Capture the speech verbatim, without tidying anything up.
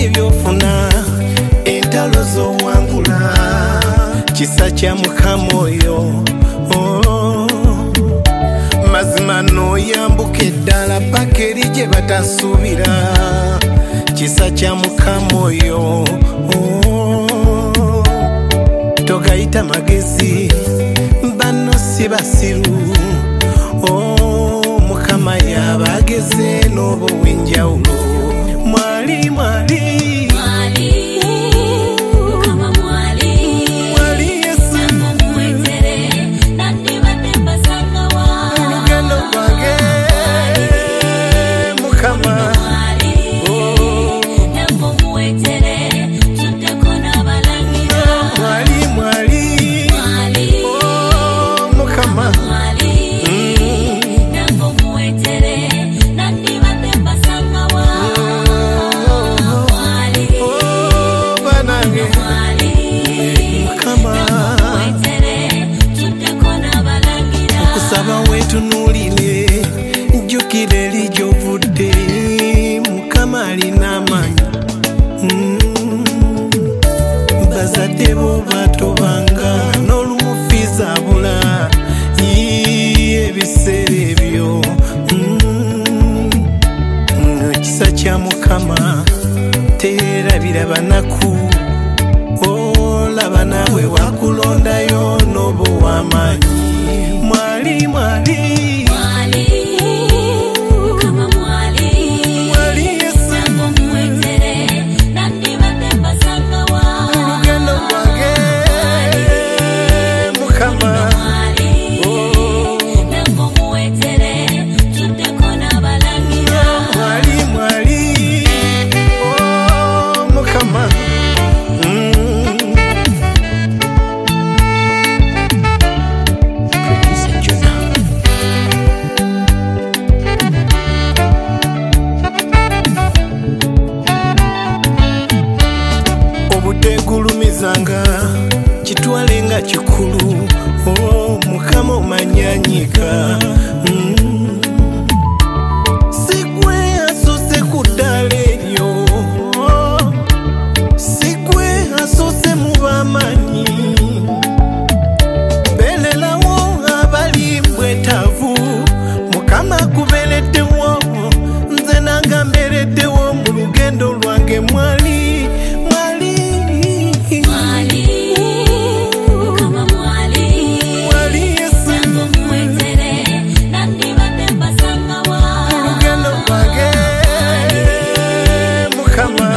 byofuna entalo z'owangula kisa kya Mukama oyo oh. Mazima n'oyambuka eddala paka eri gye batasuubira kisa kya Mukama oyo oh. Togayita magezi bano si basiru oh. Mukama yabageze n'obw'enjawulo mwali mwali tunulile njukira eri gy'ovudde Mukama alina amaanyi mm. Bazadde bo batobanga n'olumufiiza abula ebiseera ebyo mm. Ekisa kya Mukama teerabira banaku olaba naawe wakulondayo n'oba ow'amaanyi mwali mwali tegulumizanga kitwale nga kikulu oh, Mukama omanyanyika mm. Sigwe asose ku ddala eryo oh. Sigwe asose mu b'amaanyi beererawo abali mbwetaavu Mukama akubeereddewo nze nange mbeereddewo mu lugendo lwange mwali Come on.